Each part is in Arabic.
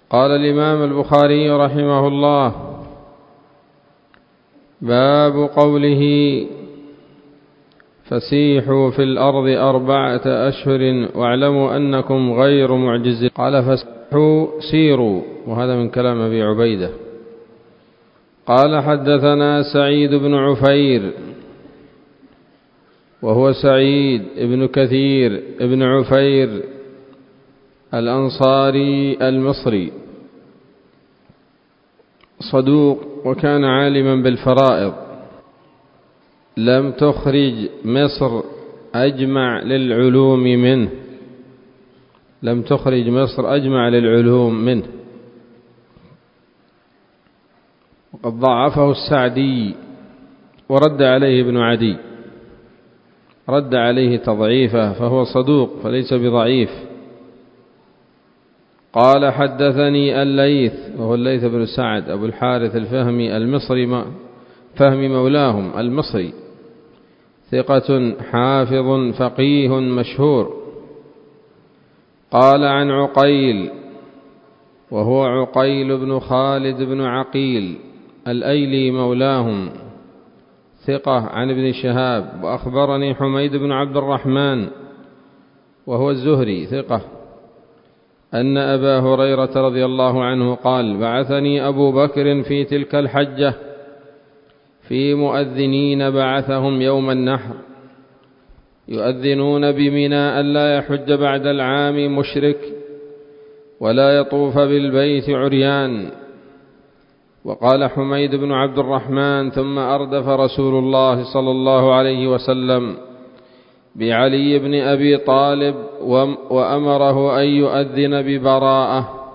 قال الإمام البخاري رحمه الله: باب قوله: فسيحوا في الأرض 4 أشهر واعلموا أنكم غير معجزين. قال: فسيحوا سيروا، وهذا من كلام أبي عبيدة. قال: حدثنا سعيد بن عفير، وهو سعيد بن كثير بن عفير الأنصاري المصري، صدوق وكان عالما بالفرائض. لم تخرج مصر أجمع للعلوم منه، لم تخرج مصر أجمع للعلوم منه. وقد ضعفه السعدي ورد عليه ابن عدي، رد عليه تضعيفه، فهو صدوق فليس بضعيف. قال: حدثني الليث، وهو الليث بن سعد أبو الحارث الفهمي المصري، فهمي مولاهم المصري، ثقة حافظ فقيه مشهور. قال: عن عقيل، وهو عقيل بن خالد بن عقيل الأيلي مولاهم، ثقة، عن ابن شهاب. وأخبرني حميد بن عبد الرحمن، وهو الزهري، ثقة، أن أبا هريرة رضي الله عنه قال: بعثني أبو بكر في تلك الحجة في مؤذنين بعثهم يوم النحر يؤذنون بمنى ألا يحج بعد العام مشرك ولا يطوف بالبيت عريان. وقال حميد بن عبد الرحمن: ثم أردف رسول الله صلى الله عليه وسلم بعلي بن أبي طالب وأمره أن يؤذن ببراءة.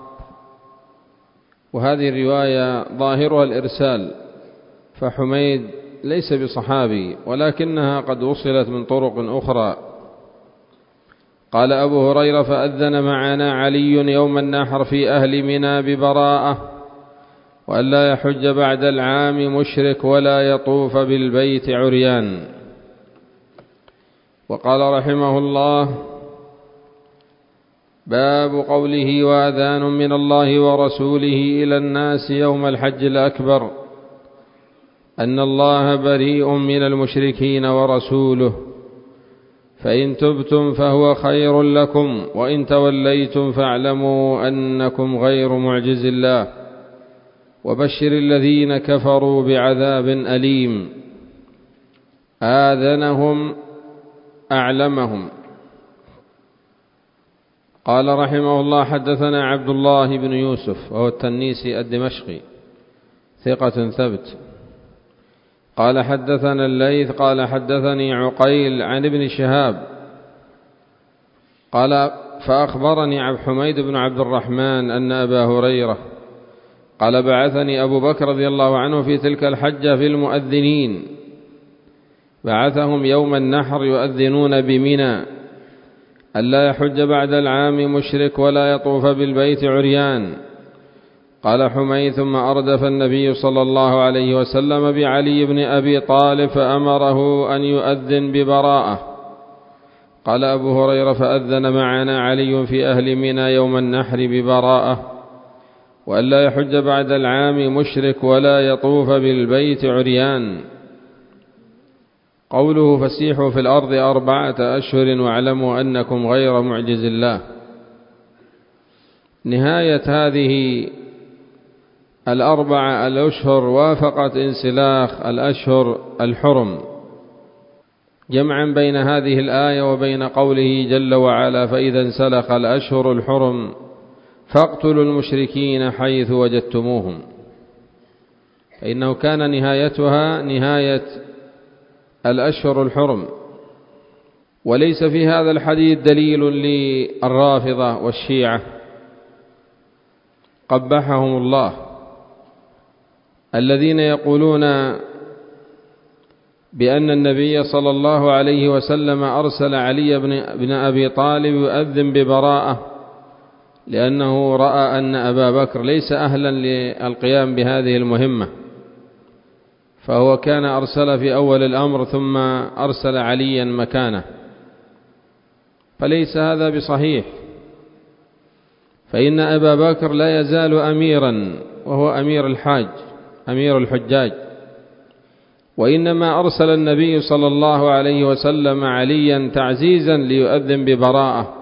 وهذه الرواية ظاهرها الإرسال، فحميد ليس بصحابي، ولكنها قد وصلت من طرق أخرى. قال أبو هريرة: فأذن معنا علي يوم النحر في أهل منى ببراءة وألا يحج بعد العام مشرك ولا يطوف بالبيت عريان. وقال رحمه الله: باب قوله: وأذان من الله ورسوله إلى الناس يوم الحج الأكبر أن الله بريء من المشركين ورسوله، فإن تبتم فهو خير لكم، وإن توليتم فاعلموا أنكم غير معجز الله، وبشر الذين كفروا بعذاب أليم. آذنهم أعلمهم. قال رحمه الله: حدثنا عبد الله بن يوسف، وهو التنيسي الدمشقي، ثقة ثبت. قال: حدثنا الليث قال: حدثني عقيل عن ابن شهاب قال: فأخبرني عبد حميد بن عبد الرحمن أن أبا هريرة قال: بعثني أبو بكر رضي الله عنه في تلك الحجة في المؤذنين، بعثهم يوم النحر يؤذنون بمنى ألا يحج بعد العام مشرك ولا يطوف بالبيت عريان. قال حميد: ثم أردف النبي صلى الله عليه وسلم بعلي بن أبي طالب فأمره أن يؤذن ببراءة. قال أبو هريرة: فأذن معنا علي في أهل منى يوم النحر ببراءة وألا يحج بعد العام مشرك ولا يطوف بالبيت عريان. قوله: فسيحوا في الأرض 4 أشهر واعلموا أنكم غير معجز الله، نهاية هذه 4 الأشهر وافقت انسلاخ الأشهر الحرم، جمعا بين هذه الآية وبين قوله جل وعلا: فإذا انسلخ الأشهر الحرم فاقتلوا المشركين حيث وجدتموهم. فإنه كان نهايتها نهاية الأشهر الحرم. وليس في هذا الحديث دليل للرافضة والشيعة قبحهم الله، الذين يقولون بأن النبي صلى الله عليه وسلم أرسل علي بن أبي طالب يؤذن ببراءة لأنه رأى أن أبا بكر ليس أهلا للقيام بهذه المهمة، فهو كان أرسل في أول الأمر ثم أرسل عليا مكانه، فليس هذا بصحيح. فإن أبا بكر لا يزال أميرا، وهو أمير الحجاج، وإنما أرسل النبي صلى الله عليه وسلم عليا تعزيزا ليؤذن ببراءة،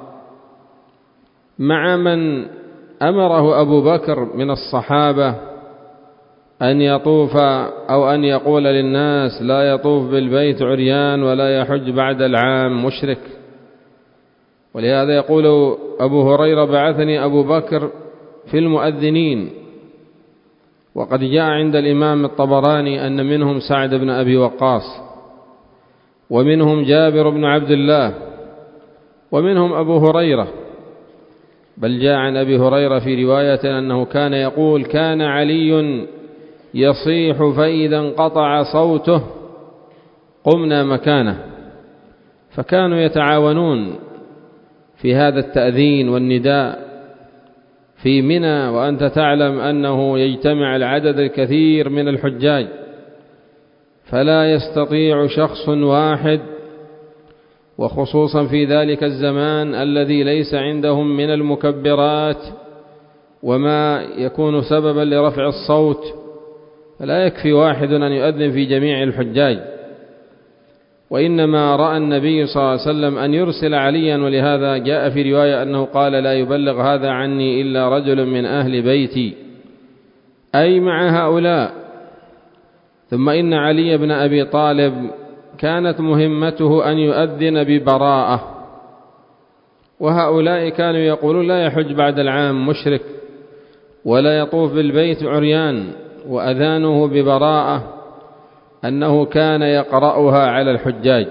مع من أمره أبو بكر من الصحابة أن يطوف أو أن يقول للناس لا يطوف بالبيت عريان ولا يحج بعد العام مشرك. ولهذا يقول أبو هريرة: بعثني أبو بكر في المؤذنين. وقد جاء عند الإمام الطبراني أن منهم سعد بن أبي وقاص، ومنهم جابر بن عبد الله، ومنهم أبو هريرة. بل جاء عن أبي هريرة في رواية أنه كان يقول: كان علي يصيح فإذا انقطع صوته قمنا مكانه. فكانوا يتعاونون في هذا التأذين والنداء في منى، وأنت تعلم أنه يجتمع العدد الكثير من الحجاج، فلا يستطيع شخص واحد، وخصوصا في ذلك الزمان الذي ليس عندهم من المكبرات وما يكون سببا لرفع الصوت، فلا يكفي واحد أن يؤذن في جميع الحجاج. وإنما رأى النبي صلى الله عليه وسلم أن يرسل عليا، ولهذا جاء في رواية أنه قال: لا يبلغ هذا عني إلا رجل من أهل بيتي، أي مع هؤلاء. ثم إن علي بن أبي طالب كانت مهمته أن يؤذن ببراءة، وهؤلاء كانوا يقولون لا يحج بعد العام مشرك ولا يطوف بالبيت عريان، وأذانه ببراءة أنه كان يقرأها على الحجاج.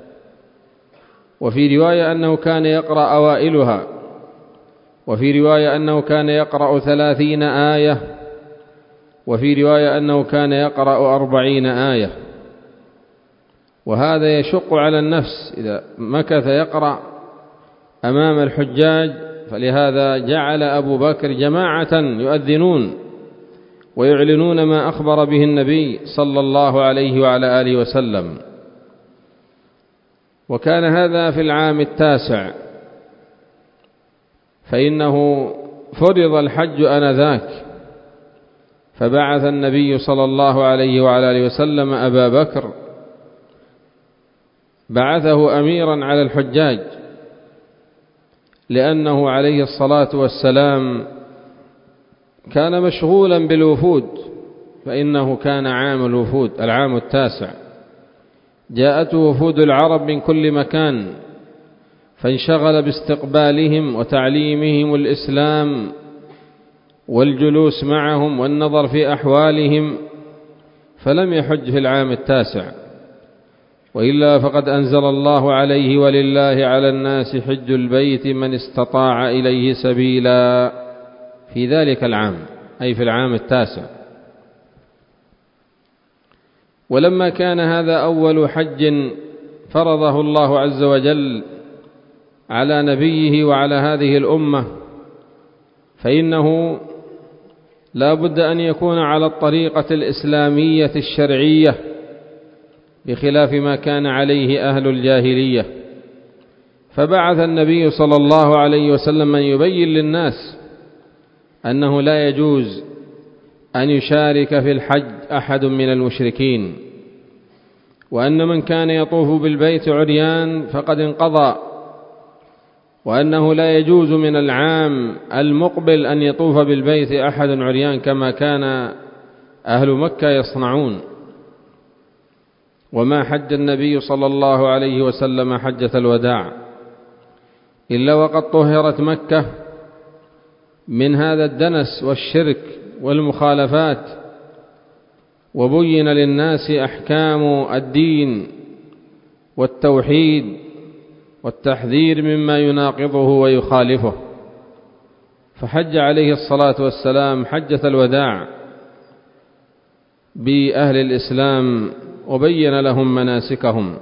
وفي رواية أنه كان يقرأ أوائلها، وفي رواية أنه كان يقرأ 30 آية، وفي رواية أنه كان يقرأ 40 آية. وهذا يشق على النفس إذا مكث يقرأ أمام الحجاج. فلهذا جعل أبو بكر جماعة يؤذنون ويعلنون ما أخبر به النبي صلى الله عليه وعلى آله وسلم. وكان هذا في العام 9، فإنه فرض الحج آنذاك، فبعث النبي صلى الله عليه وعلى آله وسلم أبا بكر، بعثه أميرا على الحجاج، لأنه عليه الصلاة والسلام كان مشغولا بالوفود، فإنه كان عام الوفود، العام 9 جاءته وفود العرب من كل مكان، فانشغل باستقبالهم وتعليمهم الإسلام والجلوس معهم والنظر في أحوالهم، فلم يحج في العام 9. وإلا فقد أنزل الله عليه: ولله على الناس حج البيت من استطاع إليه سبيلا، في ذلك العام، أي في العام 9. ولما كان هذا أول حج فرضه الله عز وجل على نبيه وعلى هذه الأمة، فإنه لا بد أن يكون على الطريقة الإسلامية الشرعية، بخلاف ما كان عليه أهل الجاهلية. فبعث النبي صلى الله عليه وسلم من يبين للناس أنه لا يجوز أن يشارك في الحج أحد من المشركين، وأن من كان يطوف بالبيت عريان فقد انقضى، وأنه لا يجوز من العام المقبل أن يطوف بالبيت أحد عريان كما كان أهل مكة يصنعون. وما حج النبي صلى الله عليه وسلم حجة الوداع إلا وقد طهرت مكة من هذا الدنس والشرك والمخالفات، وبين للناس أحكام الدين والتوحيد والتحذير مما يناقضه ويخالفه. فحج عليه الصلاة والسلام حجة الوداع بأهل الإسلام وبين لهم مناسكهم.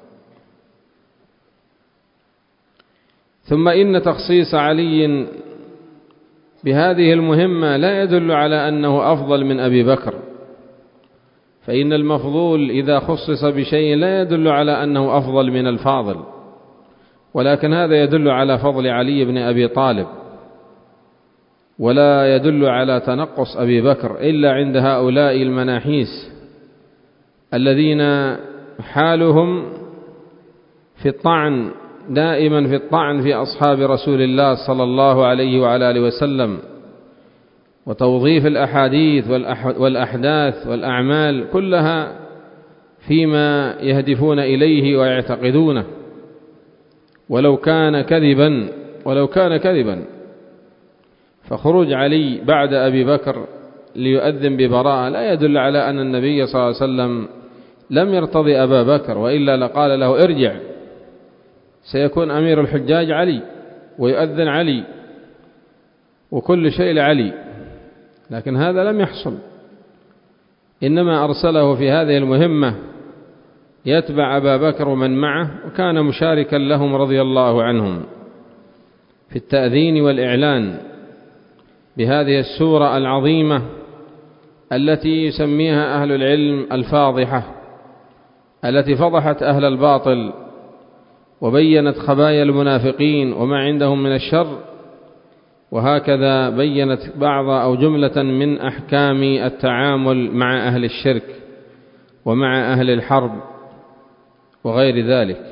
ثم إن تخصيص علي بهذه المهمة لا يدل على أنه أفضل من أبي بكر، فإن المفضول إذا خصص بشيء لا يدل على أنه أفضل من الفاضل، ولكن هذا يدل على فضل علي بن أبي طالب. ولا يدل على تنقص أبي بكر إلا عند هؤلاء المناحيس الذين حالهم في الطعن دائما في الطعن في أصحاب رسول الله صلى الله عليه وعلى آله وسلم، وتوظيف الأحاديث والأحداث والأعمال كلها فيما يهدفون إليه ويعتقدونه، ولو كان كذبا. فخروج علي بعد أبي بكر ليؤذن ببراءة لا يدل على أن النبي صلى الله عليه وسلم لم يرتضي أبا بكر، وإلا لقال له ارجع، سيكون أمير الحجاج علي ويؤذن علي وكل شيء لعلي، لكن هذا لم يحصل. إنما أرسله في هذه المهمة يتبع أبا بكر ومن معه، وكان مشاركا لهم رضي الله عنهم في التأذين والإعلان بهذه السورة العظيمة التي يسميها أهل العلم الفاضحة، التي فضحت أهل الباطل وبينت خبايا المنافقين وما عندهم من الشر، وهكذا بينت بعض أو جملة من أحكام التعامل مع أهل الشرك ومع أهل الحرب وغير ذلك.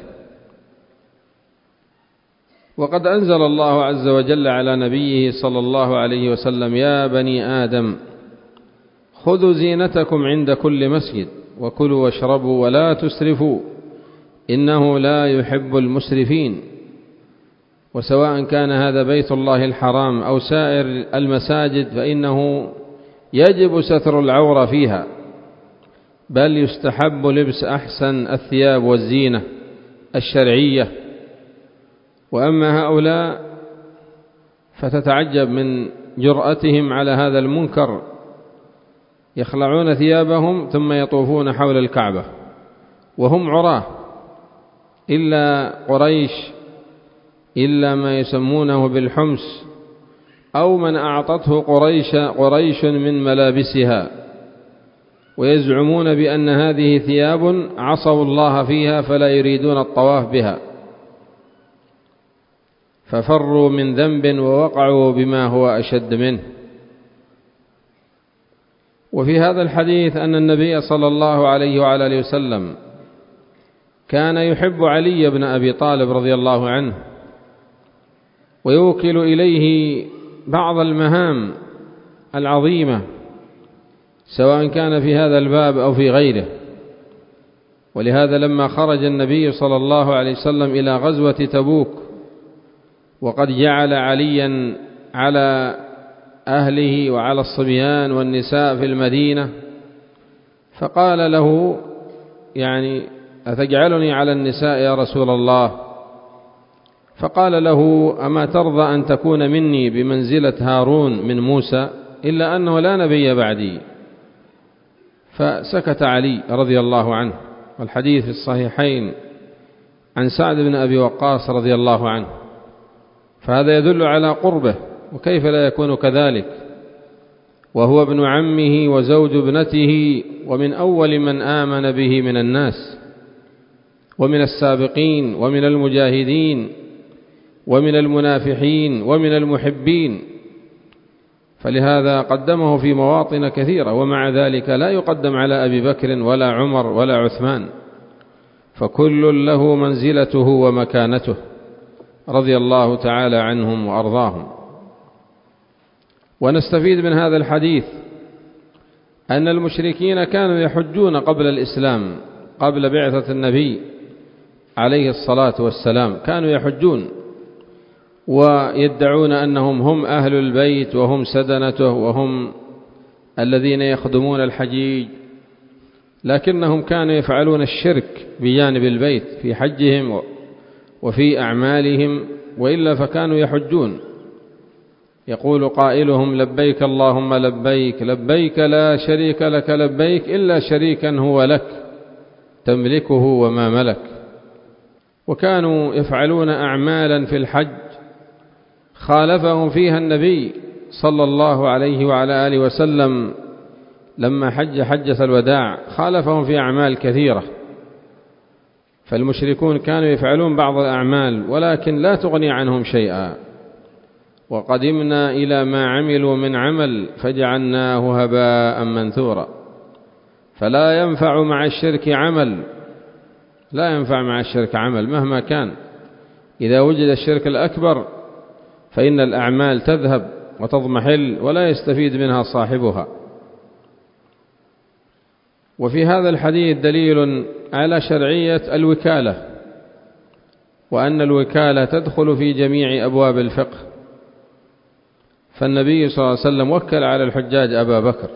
وقد أنزل الله عز وجل على نبيه صلى الله عليه وسلم: يا بني آدم خذوا زينتكم عند كل مسجد وكلوا واشربوا ولا تسرفوا إنه لا يحب المسرفين. وسواء كان هذا بيت الله الحرام أو سائر المساجد فإنه يجب ستر العورة فيها، بل يستحب لبس أحسن الثياب والزينة الشرعية. وأما هؤلاء فتتعجب من جرأتهم على هذا المنكر، يخلعون ثيابهم ثم يطوفون حول الكعبة وهم عراه، إلا قريش، إلا ما يسمونه بالحمس أو من أعطته قريش من ملابسها، ويزعمون بأن هذه ثياب عصوا الله فيها فلا يريدون الطواف بها، ففروا من ذنب ووقعوا بما هو أشد منه. وفي هذا الحديث أن النبي صلى الله عليه وعلى آله وسلم كان يحب علي بن أبي طالب رضي الله عنه، ويوكل إليه بعض المهام العظيمة سواء كان في هذا الباب أو في غيره. ولهذا لما خرج النبي صلى الله عليه وسلم إلى غزوة تبوك وقد جعل عليا على أهله وعلى الصبيان والنساء في المدينة، فقال له: يعني أتجعلني على النساء يا رسول الله؟ فقال له: أما ترضى أن تكون مني بمنزلة هارون من موسى؟ إلا أنه لا نبي بعدي. فسكت علي رضي الله عنه، والحديث في الصحيحين عن سعد بن أبي وقاص رضي الله عنه، فهذا يدل على قربه، وكيف لا يكون كذلك وهو ابن عمه وزوج ابنته، ومن أول من آمن به من الناس ومن السابقين ومن المجاهدين ومن المنافحين ومن المحبين، فلهذا قدمه في مواطن كثيرة، ومع ذلك لا يقدم على أبي بكر ولا عمر ولا عثمان، فكل له منزلته ومكانته رضي الله تعالى عنهم وأرضاهم. ونستفيد من هذا الحديث أن المشركين كانوا يحجون قبل الإسلام، قبل بعثة النبي عليه الصلاة والسلام، كانوا يحجون ويدعون أنهم هم أهل البيت وهم سدنته وهم الذين يخدمون الحجيج، لكنهم كانوا يفعلون الشرك بجانب البيت في حجهم وفي أعمالهم، وإلا فكانوا يحجون. يقول قائلهم: لبيك اللهم لبيك، لبيك لا شريك لك لبيك إلا شريكا هو لك تملكه وما ملك. وكانوا يفعلون أعمالا في الحج خالفهم فيها النبي صلى الله عليه وعلى آله وسلم لما حج حجة الوداع، خالفهم في أعمال كثيرة. فالمشركون كانوا يفعلون بعض الأعمال ولكن لا تغني عنهم شيئا، وقدمنا إلى ما عملوا من عمل فجعلناه هباء منثورا. فلا ينفع مع الشرك عمل، لا ينفع مع الشرك عمل مهما كان. إذا وجد الشرك الأكبر فإن الأعمال تذهب وتضمحل ولا يستفيد منها صاحبها. وفي هذا الحديث دليل على شرعية الوكالة، وأن الوكالة تدخل في جميع أبواب الفقه. فالنبي صلى الله عليه وسلم وكل على الحجاج أبا بكر،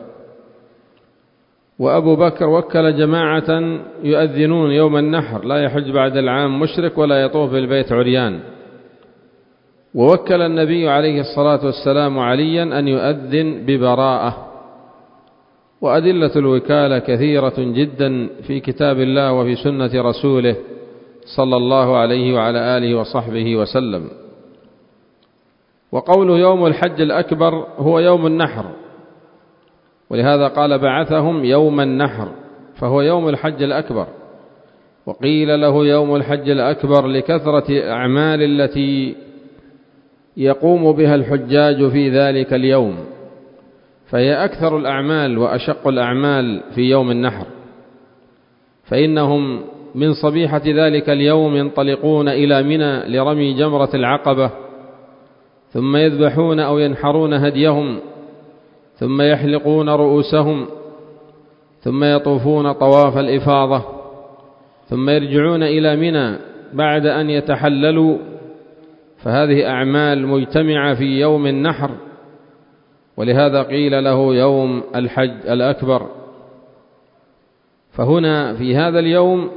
وأبو بكر وكل جماعة يؤذنون يوم النحر، لا يحج بعد العام مشرك ولا يطوف بالبيت عريان. ووكل النبي عليه الصلاة والسلام عليا أن يؤذن ببراءة. وأدلة الوكالة كثيرة جدا في كتاب الله وفي سنة رسوله صلى الله عليه وعلى آله وصحبه وسلم. وقوله يوم الحج الأكبر هو يوم النحر، ولهذا قال بعثهم يوم النحر، فهو يوم الحج الأكبر. وقيل له يوم الحج الأكبر لكثرة الأعمال التي يقوم بها الحجاج في ذلك اليوم، فهي أكثر الأعمال وأشق الأعمال في يوم النحر. فإنهم من صبيحة ذلك اليوم ينطلقون إلى منى لرمي جمرة العقبة، ثم يذبحون أو ينحرون هديهم، ثم يحلقون رؤوسهم، ثم يطوفون طواف الإفاضة، ثم يرجعون إلى منى بعد أن يتحللوا. فهذه أعمال مجتمعة في يوم النحر، ولهذا قيل له يوم الحج الأكبر. فهنا في هذا اليوم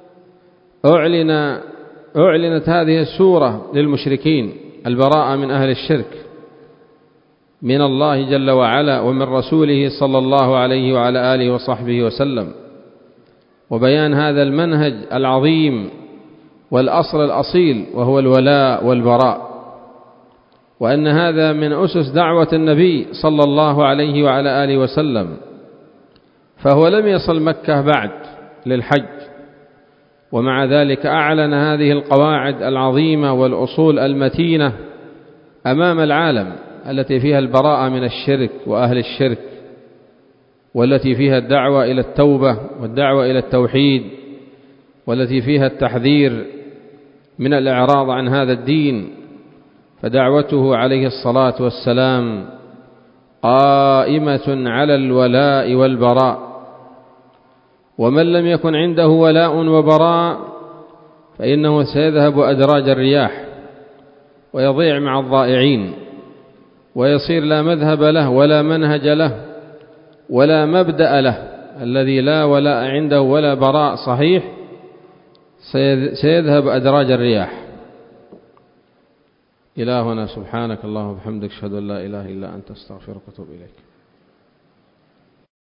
أعلنت هذه السورة للمشركين البراءة من أهل الشرك من الله جل وعلا ومن رسوله صلى الله عليه وعلى آله وصحبه وسلم، وبيان هذا المنهج العظيم والأصل الأصيل وهو الولاء والبراء، وأن هذا من أسس دعوة النبي صلى الله عليه وعلى آله وسلم. فهو لم يصل مكة بعد للحج، ومع ذلك أعلن هذه القواعد العظيمة والأصول المتينة أمام العالم، التي فيها البراءة من الشرك وأهل الشرك، والتي فيها الدعوة إلى التوبة والدعوة إلى التوحيد، والتي فيها التحذير من الإعراض عن هذا الدين. فدعوته عليه الصلاة والسلام قائمة على الولاء والبراء، ومن لم يكن عنده ولاء وبراء فإنه سيذهب أدراج الرياح ويضيع مع الضائعين، ويصير لا مذهب له ولا منهج له ولا مبدأ له. الذي لا ولاء عنده ولا براء صحيح سيذهب أدراج الرياح. إلهنا سبحانك اللهم وبحمدك، أشهد أن لا إله إلا أنت، أستغفرك وأتوب إليك.